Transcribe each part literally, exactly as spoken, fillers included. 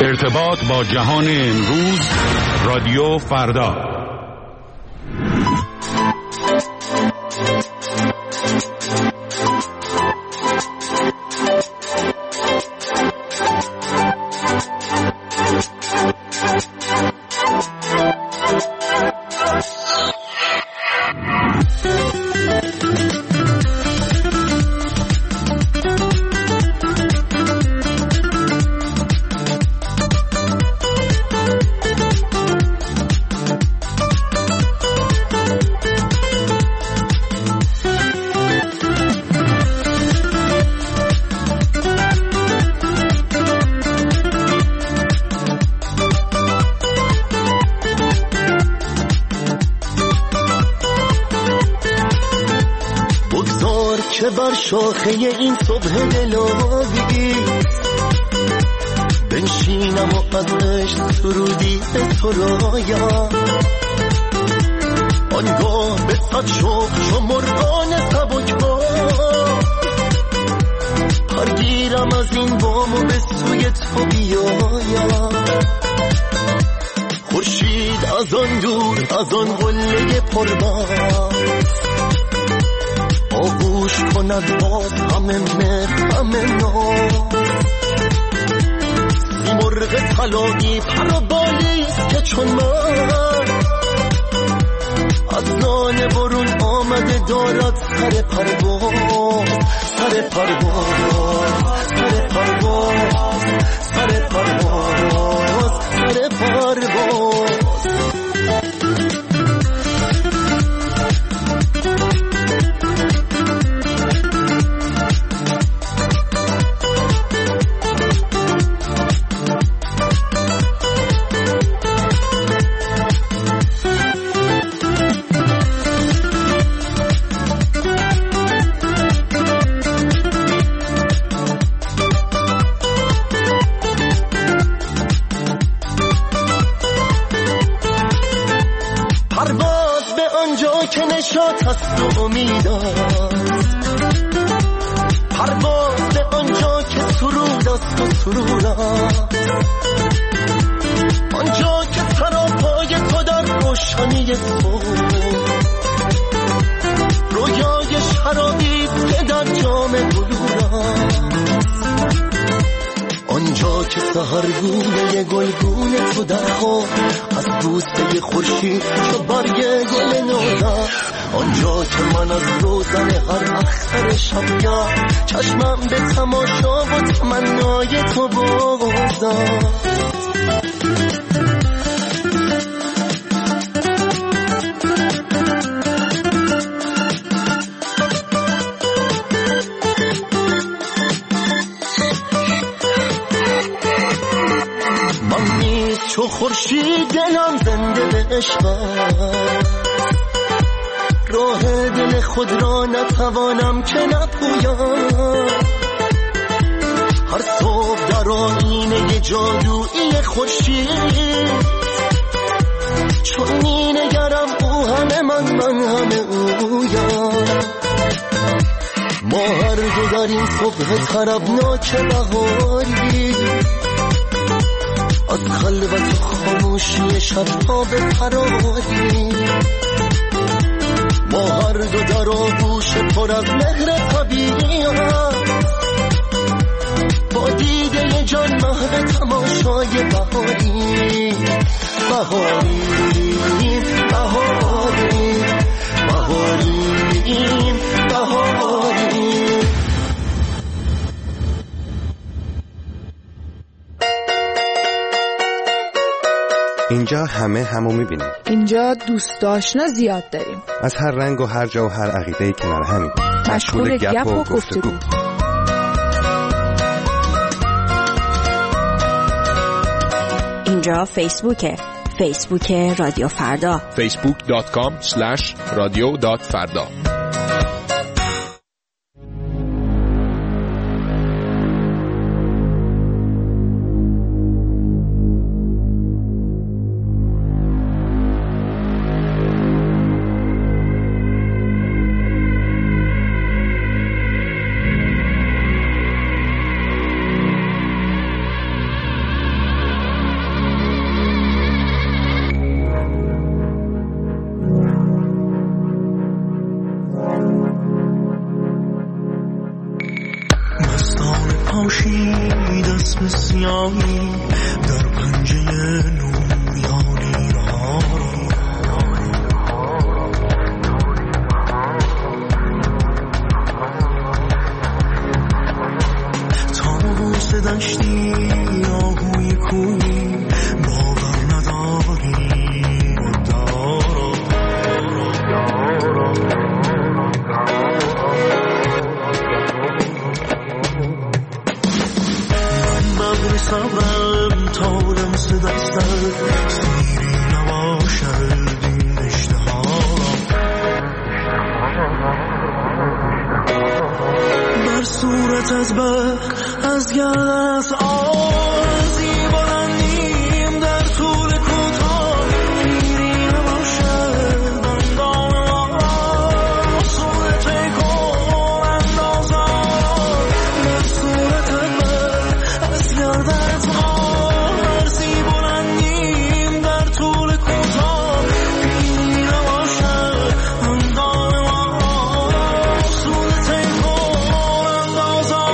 ارتباط با جهان امروز، رادیو فردا. شاخه این صبح دلابی بنشینم و از عشق سرودی به تو رایم، آنگاه به صد شوق چو مرغان سبکبا پرگیرم از این بام و به سوی تو بیایم. خورشید از آن دور از آن قله پربست آغوش کند باز همه مهر همه ناز. سی مرغ طلایی پر و بالیست که چون من از لانه برون آمده دارد سر پرواز، سر پرواز، سر پرواز، سر پرواز، سر پرواز. نشاط هست و امید است، پرواز به آنجا که سرود است و سرور است، آنجا که سراپای تو در روشنی صبح رویای شرابی که در جام بلور است، آنجا که سحرگونه گلگون تو در خواب از بوسه خورشید چو برگ گل نوزد، آنجا که من از روزن هر اختر شبگه چشمم به تماشا و تمنای تو بازد. من نیز چو خورشید دلم زنده به عشق راه دل خود را نتوانم که نپویم، هر صبح در آینه جادویی خورشید چون می نگرم او همه من من همه اویم. ما هر دو در این صبح طربناک بهاری از خلوت و خاموشی شبها به فراری، ما هر دو در آغوش پر از مهر طبیعی با دیده جان محو تماشای بهاری، بهاری، بهاری، بهاری، بهاری. اینجا همه همو میبینیم. اینجا دوست آشنا زیاد داریم. از هر رنگ و هر جا و هر عقیده‌ای کنار همیم. مشغول گپ و گفتگو. اینجا فیسبوکه. فیسبوک رادیو فردا. فیسبوک دات کام اسلش رادیو دات فردا. دست به سیاهی در پنجه نوریانی ها تابوس دشتی آهوی کوی باور نداری دارا صبرم تا لمس دستت سیری نباشد این اشتها بر صورتت بر از گردنت آرزی بلندیم در طول کوتاه پیری نباشد اندام ما صورت کن اندازم بر صورتت بر از گردنت آرزی بلندیم در طول کوتاه پیری نباشد اندام ما صورت کن اندازم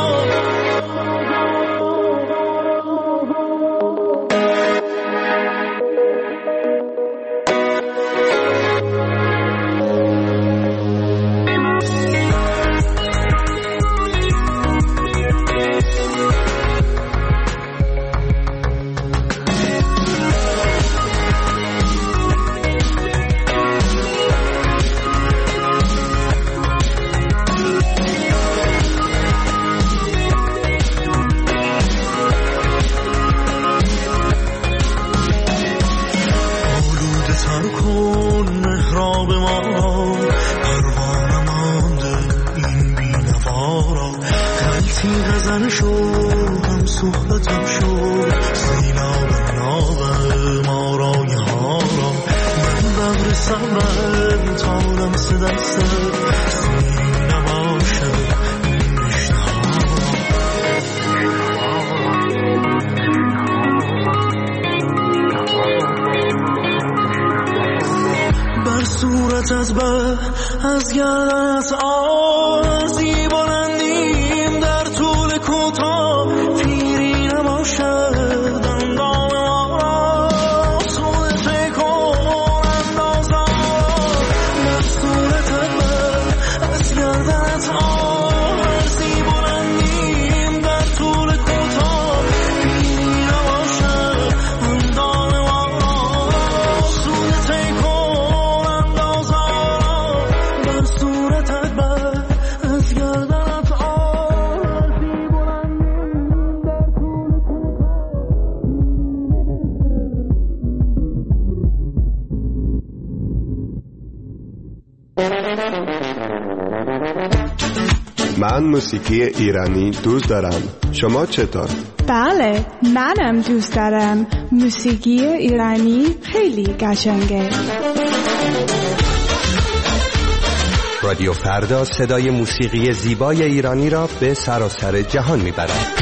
از بر از گردنت آرزی بلندیم در طول کوتاه پیری نباشد اندام ما صورت کن اندازم بر صورتت بر از گردنت آرزی بلندیم در طول کوتاه پیری نباشد اندام ما صورت کن صورتت بر از گردنت آرزی بلندیم در طول من موسیقی ایرانی دوست دارم. شما چطور؟ بله، منم دوست دارم. موسیقی ایرانی خیلی قشنگه. رادیو فردا صدای موسیقی زیبای ایرانی را به سراسر جهان میبرد.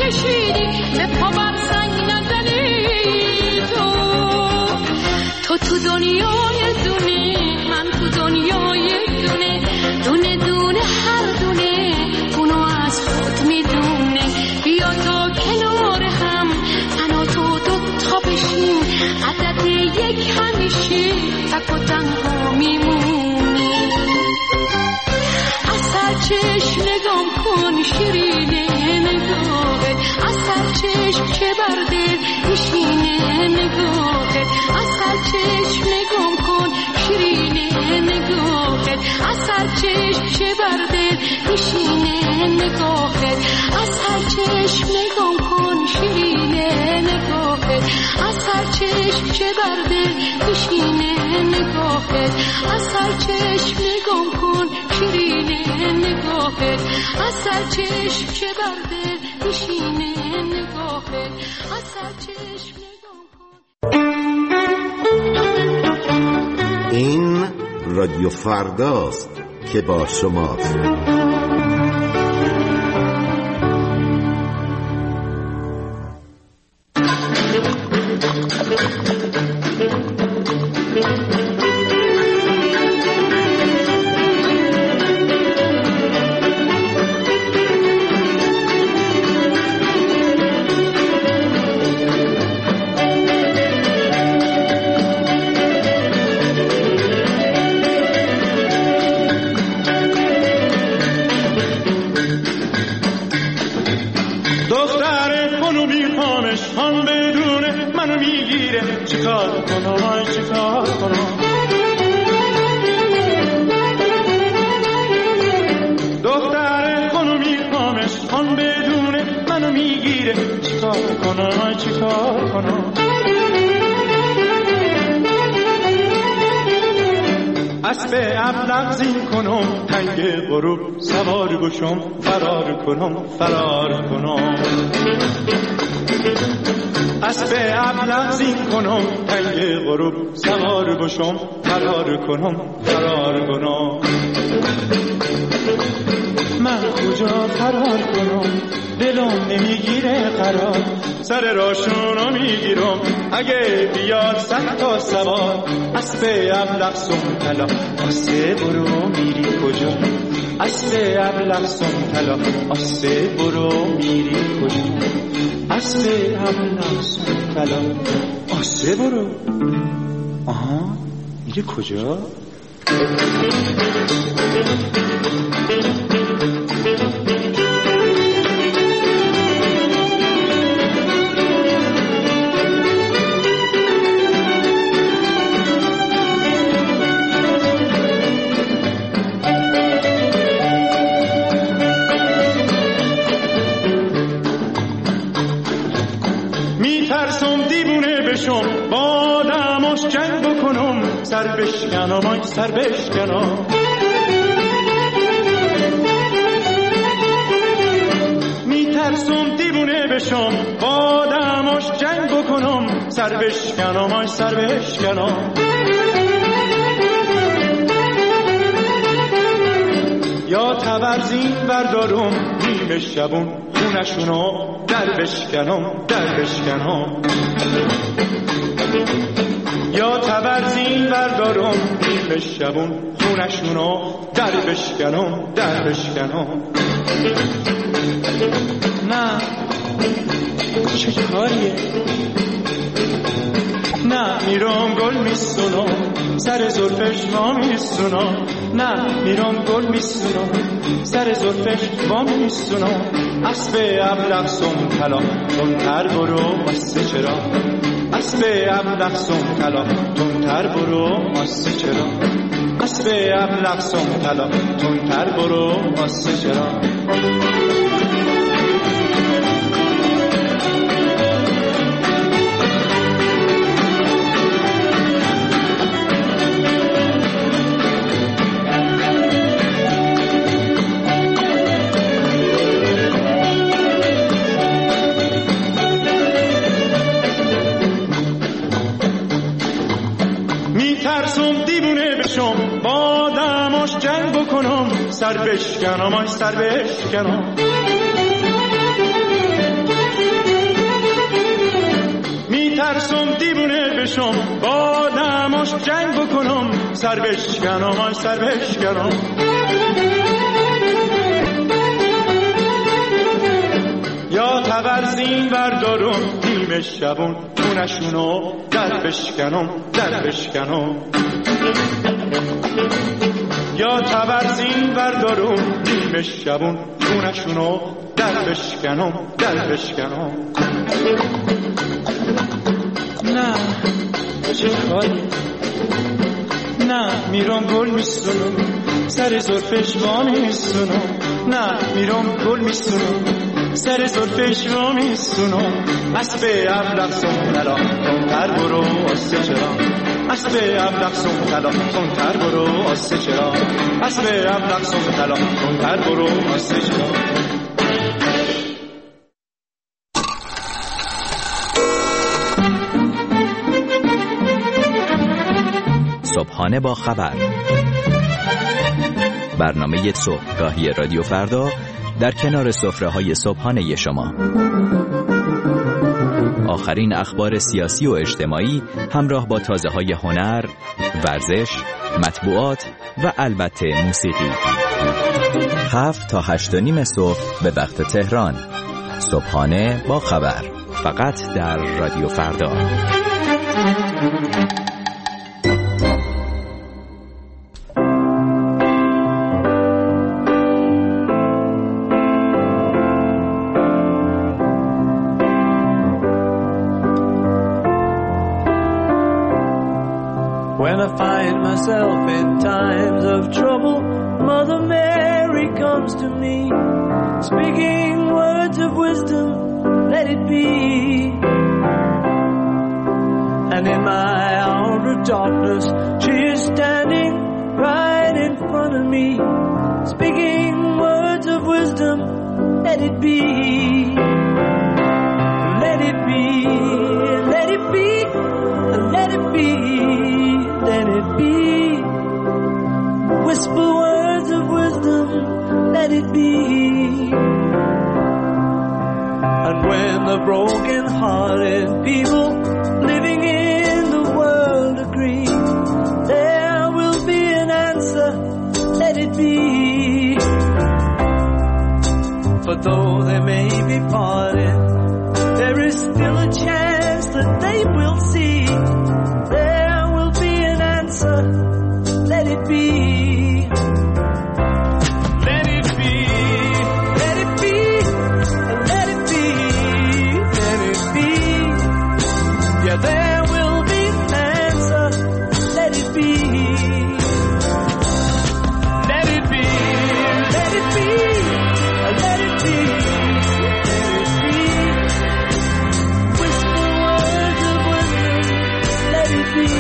کشیدی به پا بر سنگ نزنی. تو تو تو دنیای دونه، من تو دنیای دونه، دونه دونه هر دونه اونو از خود میدونه. بیا تا کنار هم من و تو دوتا بشیم، عدد یک همیشه تک و تنها میمونی. از سر چشم نگام کن شیرینه نگاهت، از سر چشم چه بر دل میشینه نگاهت. از سر چشم نگام کن شیرینه نگاهت، از سر چشم چه بر دل میشینه نگاهت. از سر چشم نگام کن شیرینه نگاهت، از سر چشم چه بر دل میشینه نگاهت. از سر چشم نگام کن شیرینه نگاهت، از سر چشم چه بر دل میشینه نگاهت. از سر چشم نگام کن. این رادیو فرداست که با شماست. اسب ابلق زین کنم تنگ غروب سوار بشم فرار کنم فرار کنم. اسب ابلق زین کنم تنگ غروب سوار بشم فرار کنم فرار کنم. من کجا فرار کنم دلم نمیگیره قرار، سر راشونو میگیرم اگه بیاد صد تا سوار. اسب ابلق سم طلا آسه برو میری کجا، اسب ابلق سم طلا آسه برو میری کجا، اسب ابلق سم طلا آسه برو. آها میری کجا؟ با دماش جنگ بکنم سر بشکنم آی سر بشکنم. میترسم دیوونه بشم با دماش جنگ بکنم سر بشکنم آی سر بشکنم. یا تبرزین بردارم نیمه شبون خونشونو در بشکنم در بشکنم. یا تبرزین بردارم نیمه شبون خونشونو در بشکنم در بشکنم. نه چه کاریه، نه میرم گل میسونم سر زلفش ما میسونم، نه میرم گل میسونم سر زلفش ما میسونم. اسب ابلق سم طلا تندتر برو واسه چرا، اسب ابلق سم طلا تندتر برو واسه چرا، اسب ابلق سم طلا تندتر برو واسه چرا. با دماش جنگ بکنم سر بشکنم آی سر بشکنم. میترسم دیوونه بشم با نماش جنگ بکنم سر بشکنم سر بشکنم یا تبرزین بردارم نیمه شبون خونشونو در بشکنم در بشکنم یا تبرزین بردارم نیمه شبون خونشونو در بشکنم در بشکنم نه چه کاری نه میرم گل میسونم سر زلفش وا میسونم نه میرم گل میسونم سر زلفش وا میسونم اسب ابلق سونلا تر برو آسه چرا اسب ابلق سونلا تر برو آسه چرا اسب ابلق سونلا تر برو آسه چرا صبحانه با خبر، برنامه صبحگاهی رادیو فردا در کنار سفره‌های صبحانه شما. آخرین اخبار سیاسی و اجتماعی همراه با تازه‌های هنر، ورزش، مطبوعات و البته موسیقی. هفت تا هشت و نیم صبح به وقت تهران. صبحانه با خبر، فقط در رادیو فردا. When I find myself in times of trouble, Mother Mary comes to me, speaking words of wisdom, let it be. And in my hour of darkness, she is standing right in front of me, speaking words of wisdom, let it be. Let it be, let it be, let it be. Let it be. Whisper words of wisdom, let it be. And when the broken-hearted people living in the world agree, there will be an answer, let it be. For though they may be parted, there is still a chance that they will see. Let it be. Let it be. Let it be. Let it be. Let it be. Yeah, there will be an answer. Let it be. Let it be. Let it be. Let it be. Let it be. Whisper words of wisdom. Let it be.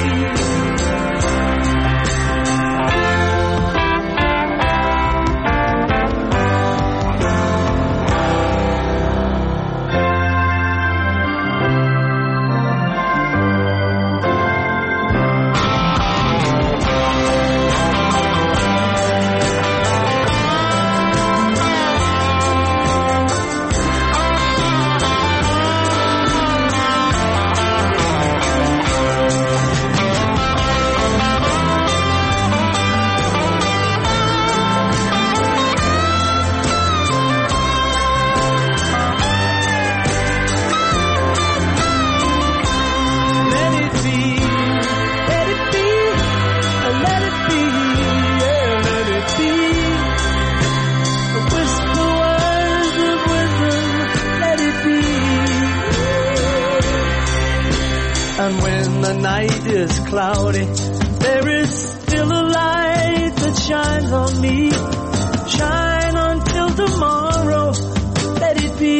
And when the night is cloudy, there is still a light that shines on me. Shine until tomorrow, let it be.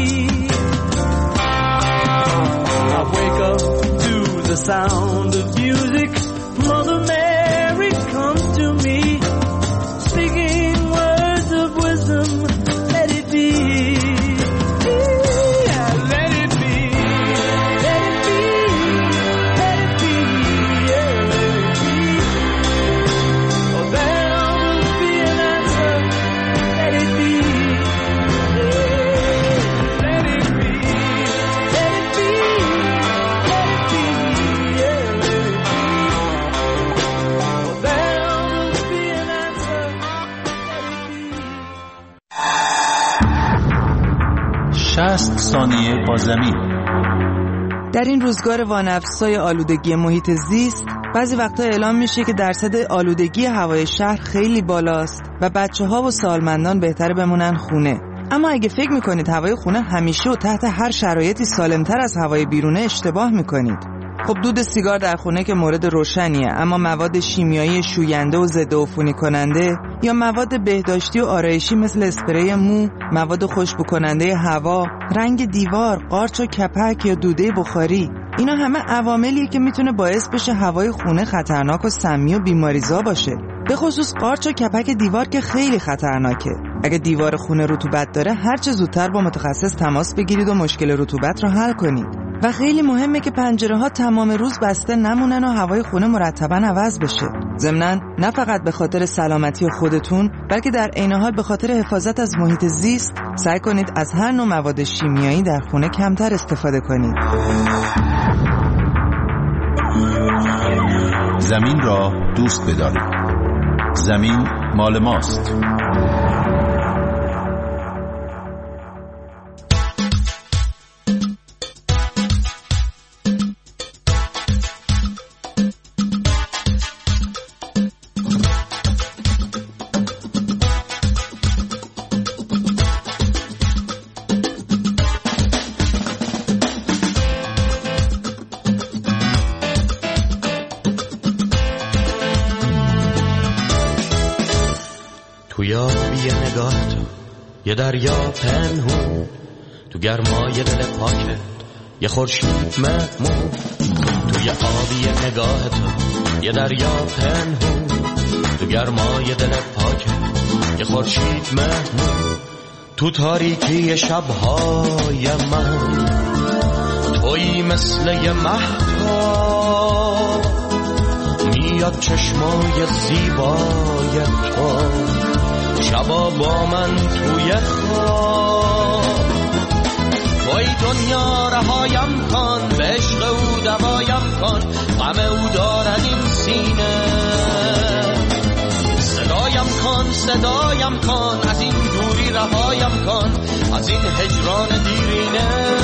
I wake up to the sound of music. Mother Mary comes to me, speaking words of wisdom, let it be. شصت ثانیه با زمین. در این روزگار وانفسای آلودگی محیط زیست بعضی وقتا اعلام میشه که درصد آلودگی هوای شهر خیلی بالاست و بچه ها و سالمندان بهتره بمونن خونه. اما اگه فکر میکنید هوای خونه همیشه و تحت هر شرایطی سالمتر از هوای بیرونه اشتباه میکنید. خب دود سیگار در خونه که مورد روشنیه، اما مواد شیمیایی شوینده و ضد عفونی کننده یا مواد بهداشتی و آرایشی مثل اسپری مو، مواد خوشبو کننده هوا، رنگ دیوار، قارچ و کپک یا دوده بخاری، اینا همه عواملیه که میتونه باعث بشه هوای خونه خطرناک و سمی و بیماریزا باشه. به خصوص قارچ و کپک دیوار که خیلی خطرناکه. اگه دیوار خونه رطوبت داره هر چه زودتر با متخصص تماس بگیرید و مشکل رطوبت رو حل کنید. و خیلی مهمه که پنجره ها تمام روز بسته نمونن و هوای خونه مرتباً عوض بشه. ضمناً نه فقط به خاطر سلامتی خودتون بلکه در عین حال به خاطر حفاظت از محیط زیست سعی کنید از هر نوع مواد شیمیایی در خونه کمتر استفاده کنید. زمین را دوست بدارید. زمین مال ماست. توی آبی نگاه تو یه دریا پنهون، تو گرمای دل پاکت یه خورشید مهمون. توی آبی نگاه تو یه دریا پنهون، تو گرمای دل پاکت یه خورشید مهمون. تو تاریکی شبهای من توی مثل یه مهتاب، میاد چشمای زیبای تو شبا با من توی خواب. توی دنیا رهایم کن، به عشق او دوایم کن، غم او دارد این سینه. صدایم کن صدایم کن، از این دوری رهایم کن، از این هجران دیرینه.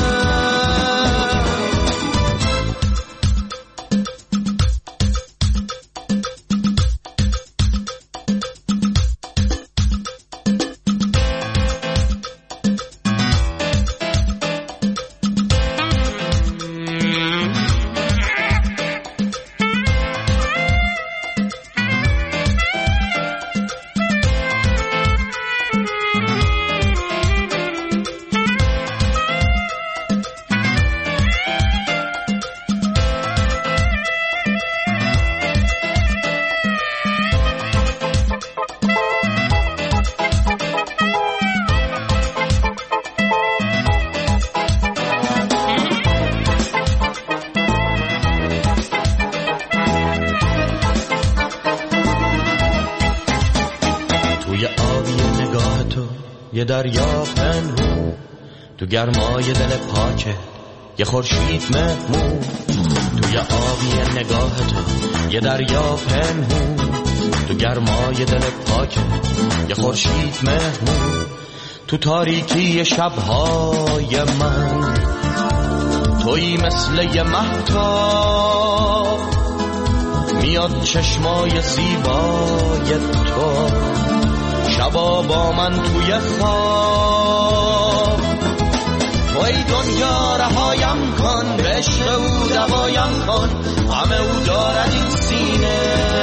یه دریا پنهون، تو گرمای دل پاکت یه خورشید مهمون. توی آبی نگاه تو یه دریا پنهون، تو گرمای دل پاکت یه خورشید مهمون. تو تاریکی شبهای من توی مثل یه مهتاب، میاد چشمای زیبای تو شبا با من توی خواب. توی دنیا رهایم کن، به عشق او دوایم کن، غم او دارد این سینه.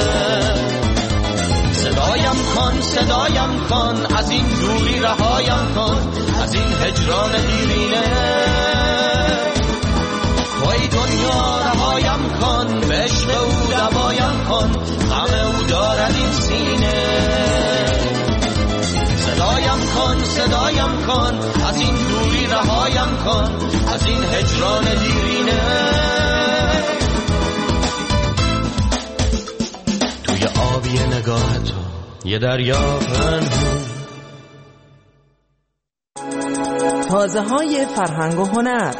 صدایم کن صدایم کن، از این دوری رهایم کن، از این هجران دیرینه. توی دنیا رهایم کن، به عشق او دوایم کن، غم او دارد این سینه. صدایم کن صدایم کن، از این دوری رهایم کن، از این هجران دیرینه. توی آبی نگاه تو یه دریا پنهون. تازه های فرهنگ و هنر.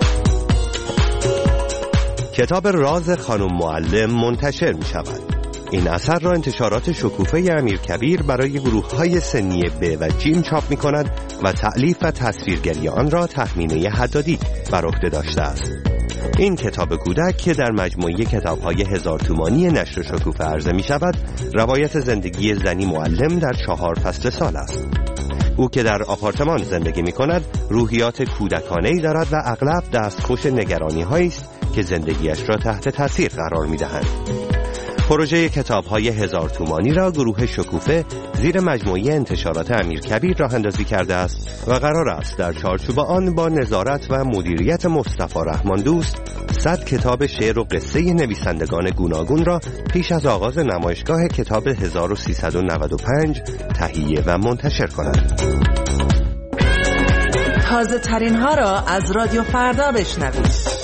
کتاب راز خانم معلم منتشر می شود. این اثر را انتشارات شکوفه امیرکبیر برای گروه‌های سنی ب و جیم چاپ می‌کند و تألیف و تصویرگری آن را تهمینه حدادی بر عهده داشته است. این کتاب کودک که در مجموعه کتاب‌های هزار تومانی نشر شکوفه عرضه می‌شود، روایت زندگی زنی معلم در چهار فصل سال است. او که در آپارتمان زندگی می‌کند، روحیات کودکانه‌ای دارد و اغلب دستخوش نگرانی‌هایی است که زندگیش را تحت تاثیر قرار می‌دهند. پروژه کتاب‌های هزار تومانی را گروه شکوفه زیر مجموعه انتشارات امیرکبیر راه اندازی کرده است و قرار است در چارچوب آن با نظارت و مدیریت مصطفی رحمان دوست صد کتاب شعر و قصه نویسندگان گوناگون را پیش از آغاز نمایشگاه کتاب هزار و سیصد و نود و پنج تهیه و منتشر کند. تازه ترین ها را از رادیو فردا بشنوید.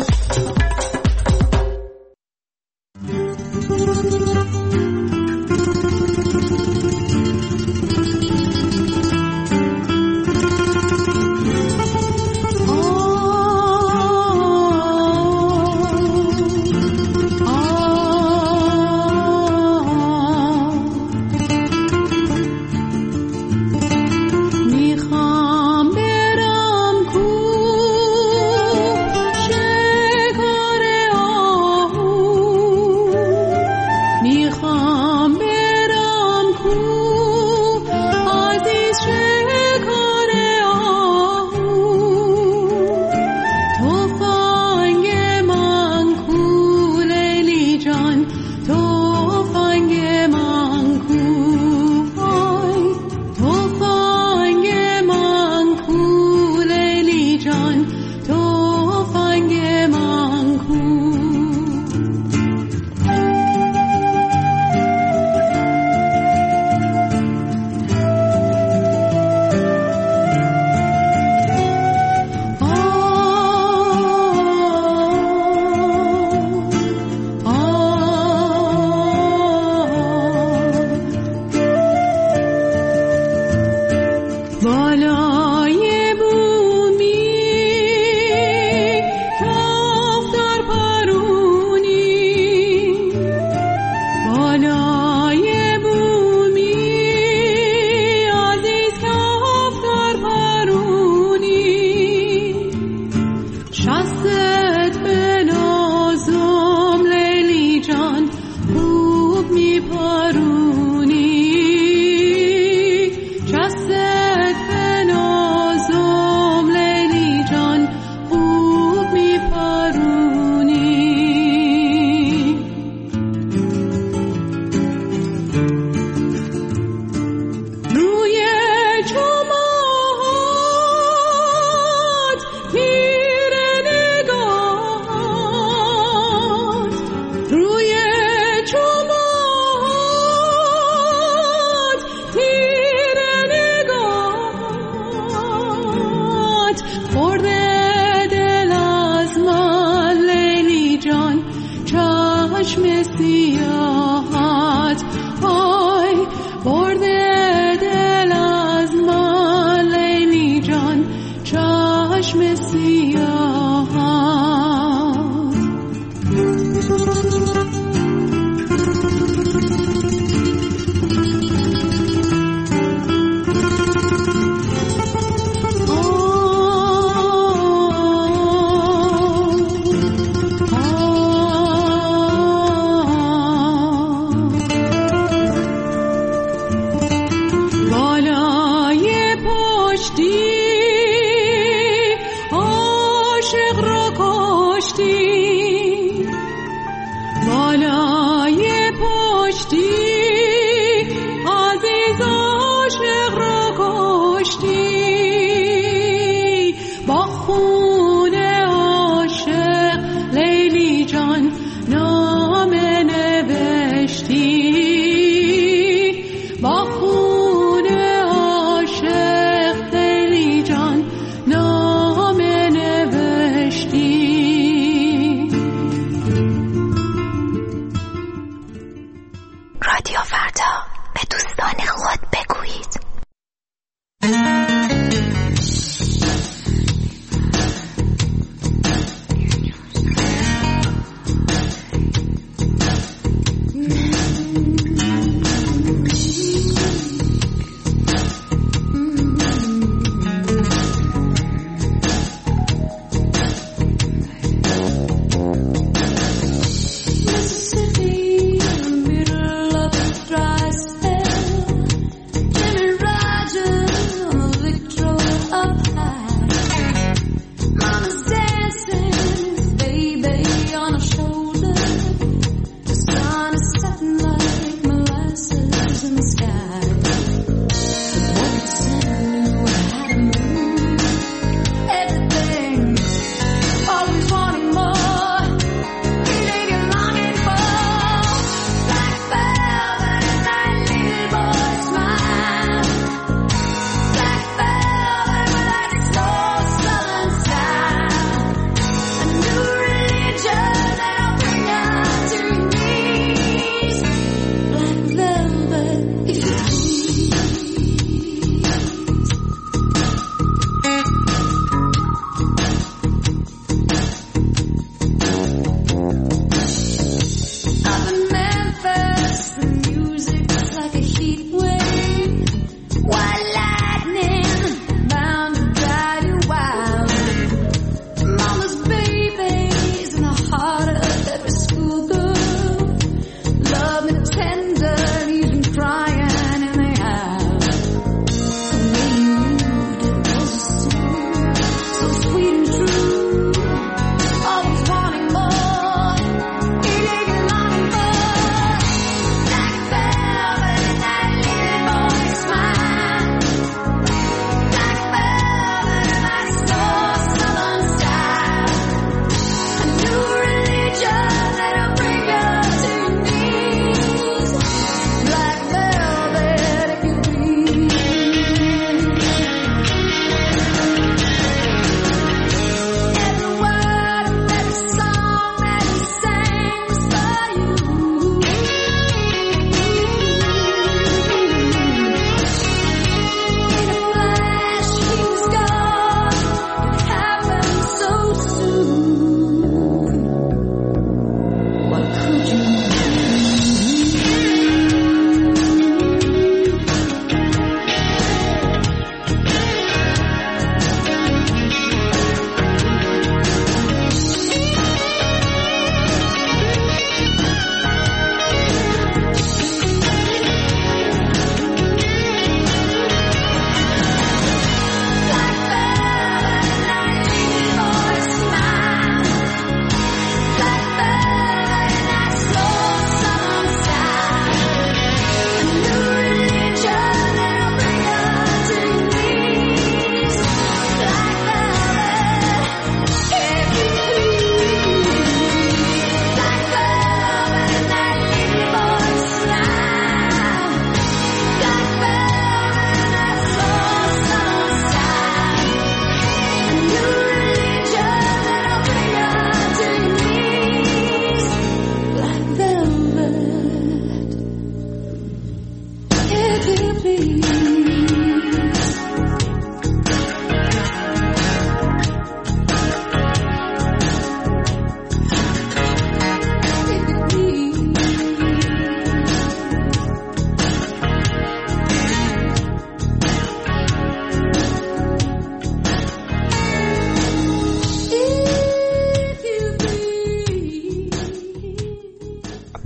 رادیو فردا به دوستان خود بگویید.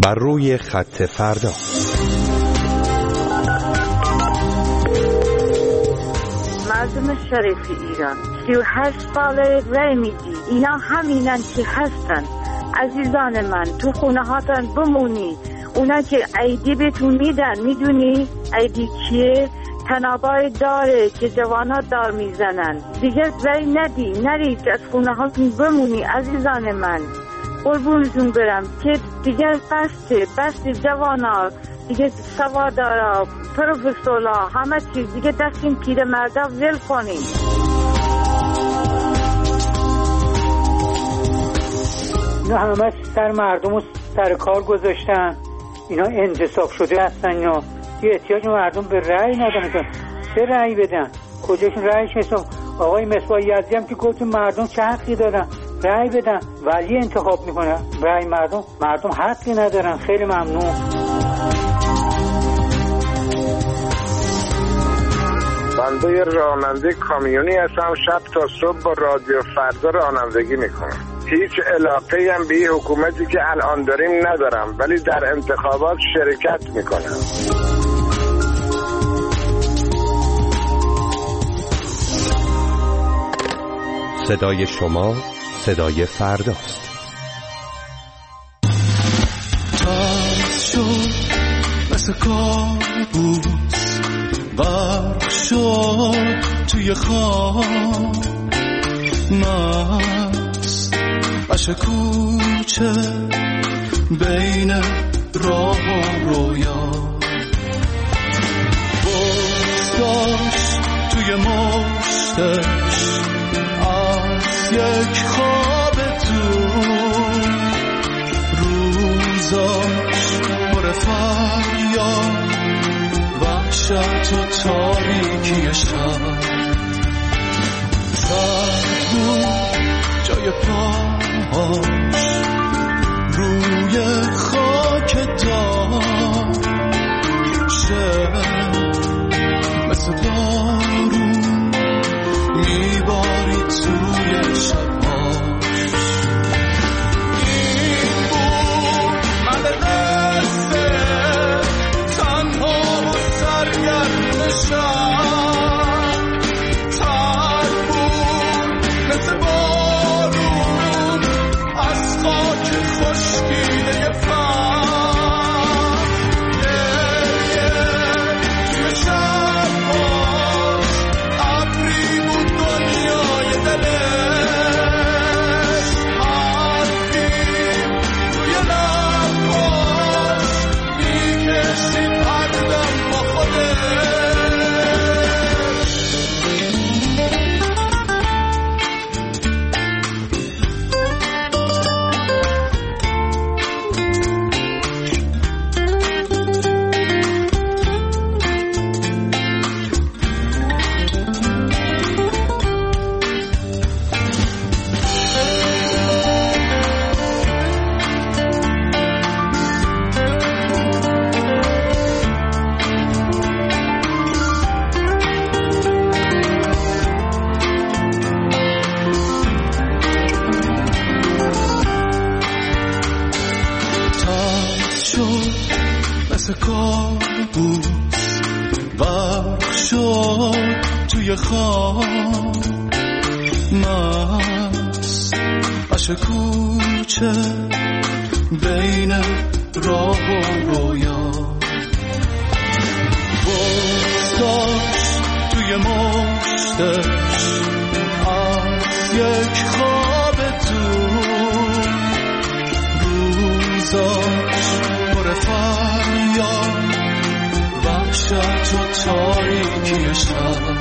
بر روی خط فردا. مردم شریف ایران سی و هشت ساله رای میدی، اینا همینن که هستن. عزیزان من تو خونه هاتن بمونی. اونا که ایدی بهتون میدن، میدونی ایدی چیه؟ تنابای داره که جوانات دار میزنن. دیگه رای ندی، نرید از خونه هاتون بمونی عزیزان من. قربونتون برم که دیگه بسته بسته جوانات دیگه، سوادارا، پروفسورا، همه چیز دیگه دست این پیر مردا ول کنیم. اینا همه سر مردم و سر کار گذاشتن، اینا انتصاب شده هستن، اینا یه احتیاج مردم به رأی ندارن. چه رأی بدن؟ کجاشون رأیش میسن؟ آقای مصباح یزدی هم که گفت مردم چه حقی دارن رأی بدن، ولی انتخاب میکنه رأی مردم مردم حقی ندارن. خیلی ممنون. بنده راننده کامیونی هستم، شب تا صبح با رادیو فردا رانندگی میکنم. هیچ علاقه‌ای هم به حکومتی که الان داریم ندارم، ولی در انتخابات شرکت میکنم. صدای شما صدای فرداست. تاز شد مثل کابوس، برق شد توی خواب، مست عش کوچه بین راه و رویا، بز داشت توی مشتش از یک خواب دور، روزاش پر فریاد، وحشت و تاریکی شب، سرد بود جای پاهاش روی خاک داشت، شب مثل بارون میباری توی شباش. این بود من قصه تنها و سرگرم شب، تر بود مثل بارون از خاک خشکیده فهم، گریه توی شباش ابری بود دنیای دلش، حرفی روی لباش میکشید هردم با خودش. تاز شد مثل کابوس، برق شد توی خواب، مست عش کوچه بین راه و رویا، بز داشت توی مشتش از یک خواب دور، روزاش پر فریاد، وحشت و تاریکی شب،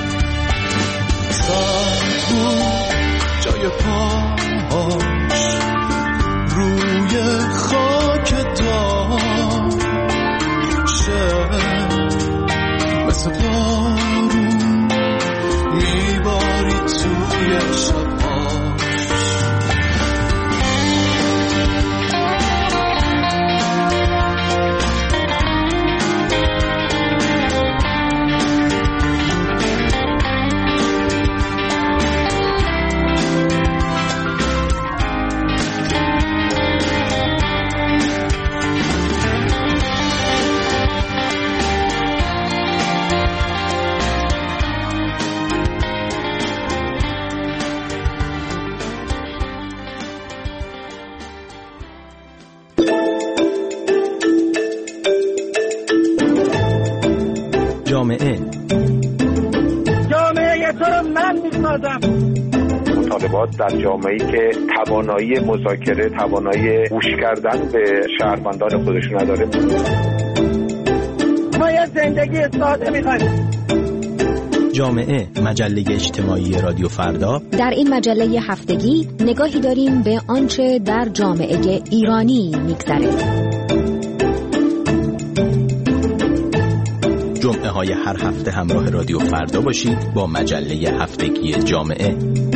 سرد بود جای پاهاش روی خاک داشت، شب مثل بارون میباری توی شباش. من میسازم. مطالبات در جامعه‌ای که توانایی مذاکره، توانایی گوش کردن به شهروندان خودش نداره. ما یه زندگی ساده می‌خوایم. جامعه، مجله اجتماعی رادیو فردا. در این مجله هفتگی نگاهی داریم به آنچه در جامعه ایرانی میگذره. جمعه های هر هفته همراه رادیو فردا باشید با مجله هفتگی جامعه.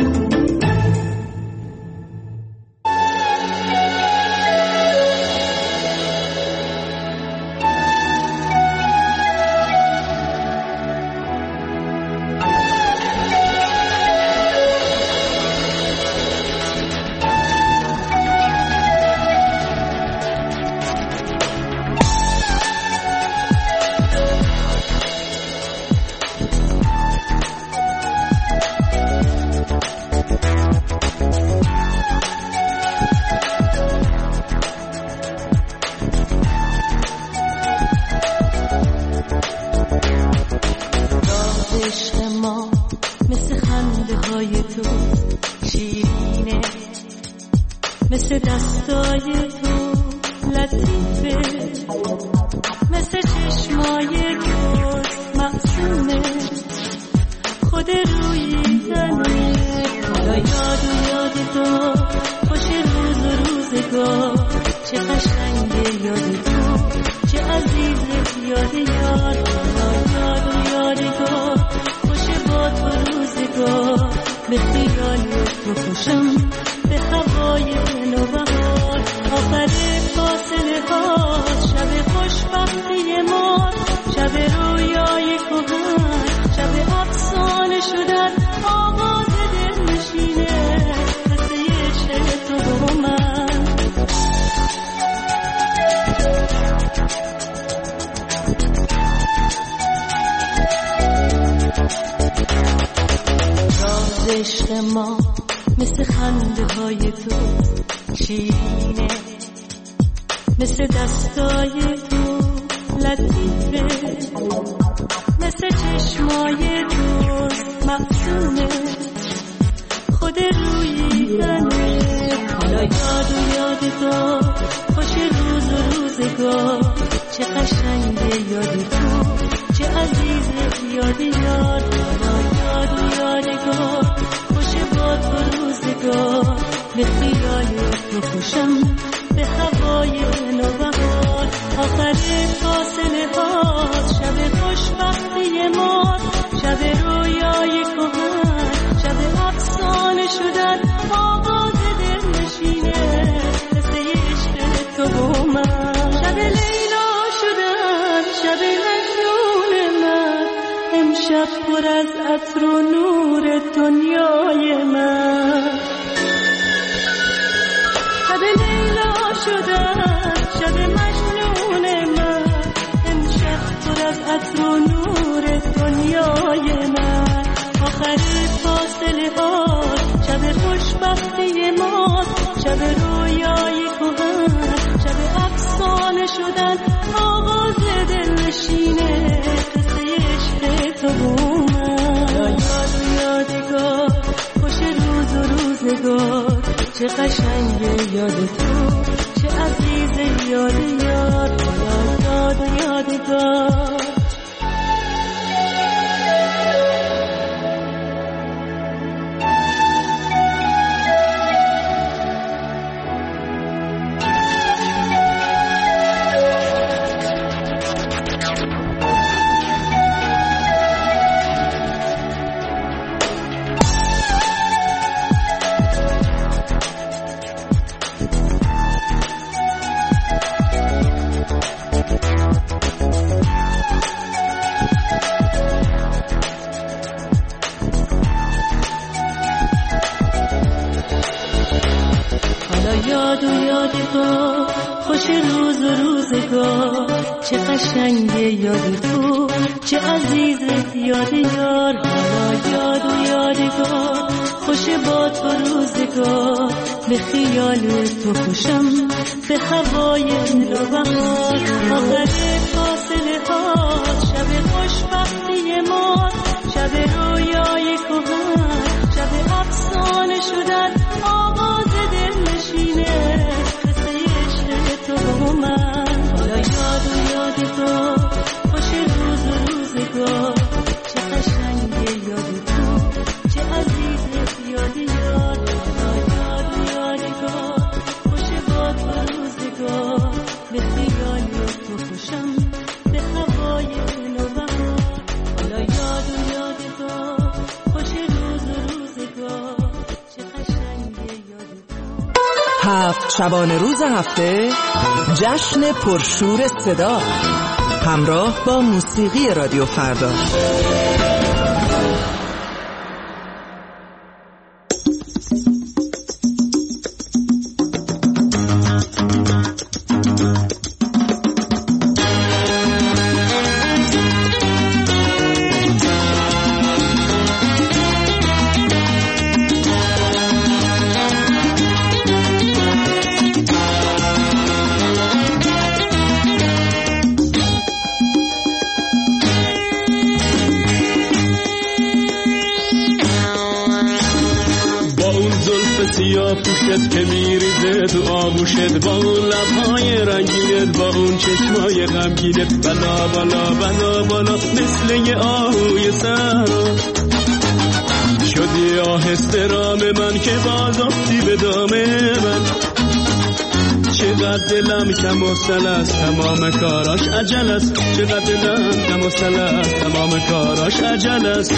مثل دستای تو لطیفه، مثل چشمای تو معصومه، خود روی زنه. حالا یاد و یاد تو خوش روز و روزگار، چه قشنگه یاد تو، چه عزیزه یاد یار. حالا یاد و یاد تو خوش باد و روزگار، به خیال تو خوشم، به هوای نوبهار. آخر فاصله ها شب خوشبختی ما، شب رویای کهن، شب افسانه شدن، آواز دل نشینه، قصه عشق تو و من. راز عشق ما مثل خنده های تو شیرینه، مثل دستای تو لطیفه، مثل چشمای تو معصومه، خود روی زنه. حالا یاد و یاد تو خوش روز و روزگار، چه قشنگه یاد تو، چه عزیزه یاد یار. حالا یاد و یادگار باد و روزگار، به خیال تو خوشم، به هوای نوبهار. آخر فاصله ها شب خوشبختی ما، شب رویای کهن، شب افسانه شدن، آواز دل نشینه، قصه عشق تو و من. شب لیلا شدن، شب مجنون من، امشب پر از عطر و نور دنیای من. شب لیلا شدن، شب مجنون من، امشب پر از عطر و نور دنیای من. آخر فاصله ها شب خوشبختی ما، شب رویای کهن، شب افسانه شدن، آواز دل نشینه، قصه عشق تو و من. یاد و یادگار خوش روز و روزگار، چه قشنگه یاد تو، چه عزیزه یاد یار. یاد و یادگار یاد و یادگار خوش روز و روزگار، چه قشنگه یاد تو، چه عزیزه یاد یار. حالا یاد و یادگار خوش باد و روزگار، به خیال تو خوشم، به هوای نوبهار. آخر فاصله ها شب خوشبختی ما، شب رویای کهن، هفت شبانه روز هفته جشن پرشور صدا همراه با موسیقی رادیو فردا. پوشت که میریزه تو آغوشت، با اون لبهای رنگینت، با اون چشمای غمگینت، بالا بالا بالا بالا مثل یه آهوی سهرا شدی آهسته رام من که باز افتی به دام من. چقدر دلم کم و سل است تمام کاراش عجل است، چقدر دلم کم و سل است تمام کاراش عجل است.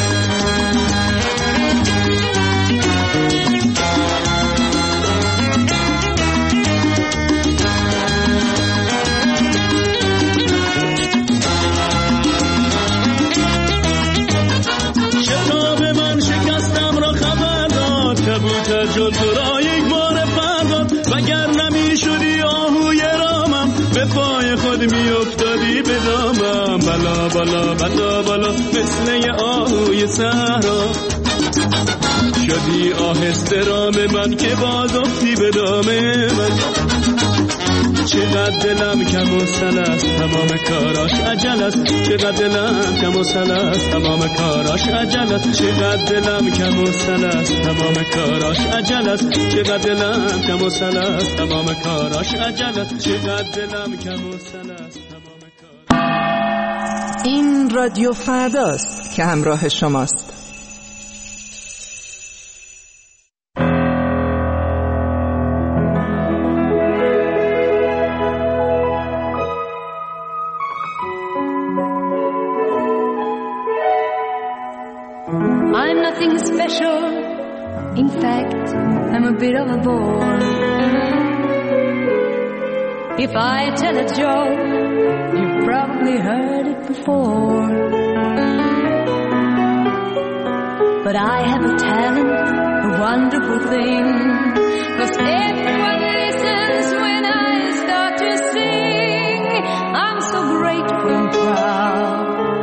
جل تو را یک بار فرداد، وگر نمی شدی آهوی رامم به پای خود می افتادی به دامم. بالا بالا بالا بالا مثل یه آهوی صحرا شدی آهسته رام من که باز افتی به دام من. چقدر دلم کم و سل است تمام کاراش عجل است، چقدر دلم کم و سل است تمام کاراش عجل است، چقدر دلم کم و سل است تمام کاراش عجل است، چقدر دلم کم و سل است تمام کاراش عجل است، چقدر دلم کم و سل است تمام کاراش. این رادیو فرداست که همراه شماست. I'm nothing special, in fact, I'm a bit of a bore. If I tell a joke, you've probably heard it before. But I have a talent, a wonderful thing, 'cause everyone listens when I start to sing. I'm so grateful and proud.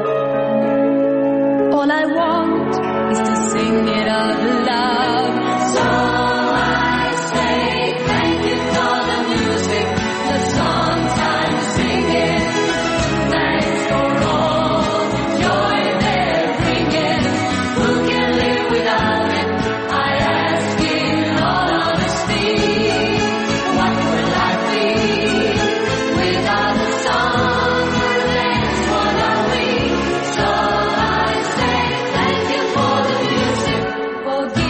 All I want is to sing it out loud. So I say thank you for the music, the songs I'm singing. Thanks for all the joy they're bringing. Who can live without it? I ask in all honesty. What will life be without the song? That's what are we? So I say thank you for the music, for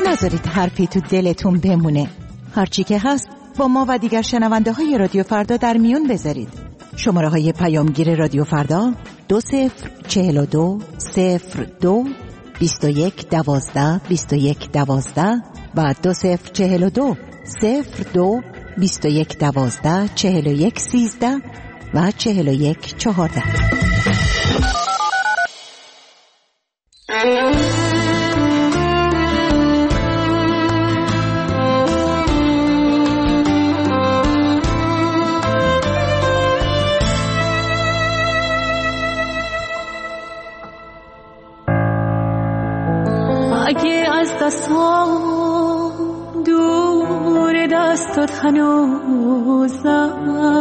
نذارید حرفی تو دلتون بمونه. هرچی که هست با ما و دیگر شنونده های رادیو فردا در میون بذارید. شماره های پیامگیر رادیو فردا دو صفر چهل و دو صفر دو بیست و یک دوازده بیست و یک دوازده و دو صفر چهل و دو صفر دو بیست و یک دوازده چهل و یک سیزده و چهل و یک چهارده. اگه از دستام دور دستات هنوزم،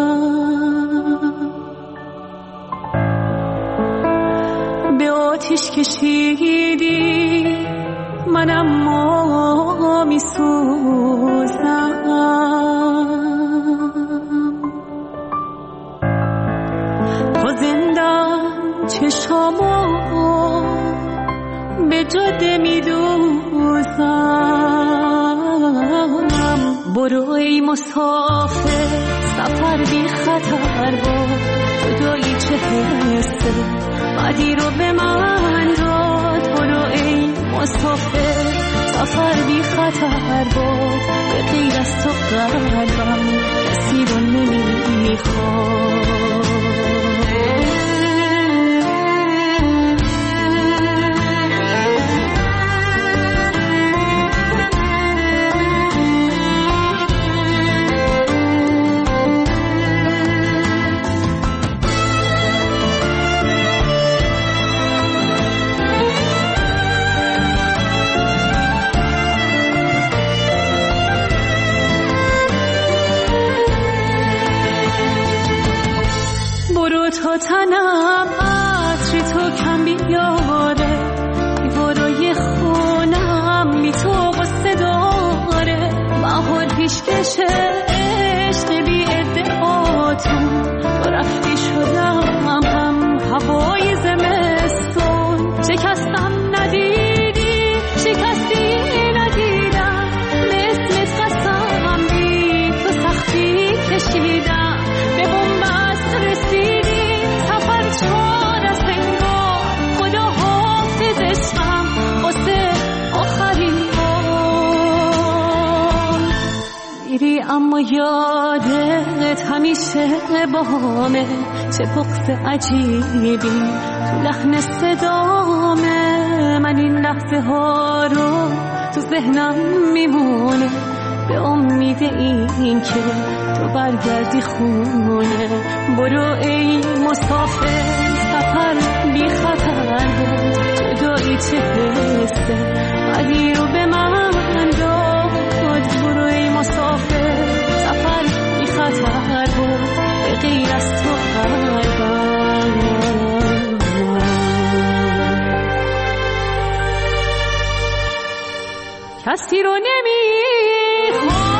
به آتیش کشیدی منم ما میسوزم، تا زندم چشامو به جاده میدوزم. برو ای مسافر سفر بی خطر بود، جدایی چه حسه بعدی رو به من داد. برو ای مسافر سفر بی خطر بود، به غیر از تو قلبم کسی رو نمیخواد. تا تنم عطری تو کم بیاره، دیوارای خونم بی تو قصه داره. بهار پیشکش عشق بی ادعاتون، تو رفتی شدم هم هوای زمستون. شکستم ندیدی شکستی ندیدم، به اسمت قسم بی تو سختی کشیدم. به بنبست رسیدی چار از انگار، خدا حافظ عشقم واسه آخرین بار. میری اما یادت همیشه بامه، چه بغض عجیبی تو لحن صدامه. من این لحظه ها رو تو ذهنم میمونه، به امید این که تو برگردی خونه. برو ای مسافر سفر بی خطر بود، جدایی چه حسه بعدی رو به من داد. برو ای مسافر سفر بی خطر بود، به غیر از تو قلبم کسی رو نمیخواد.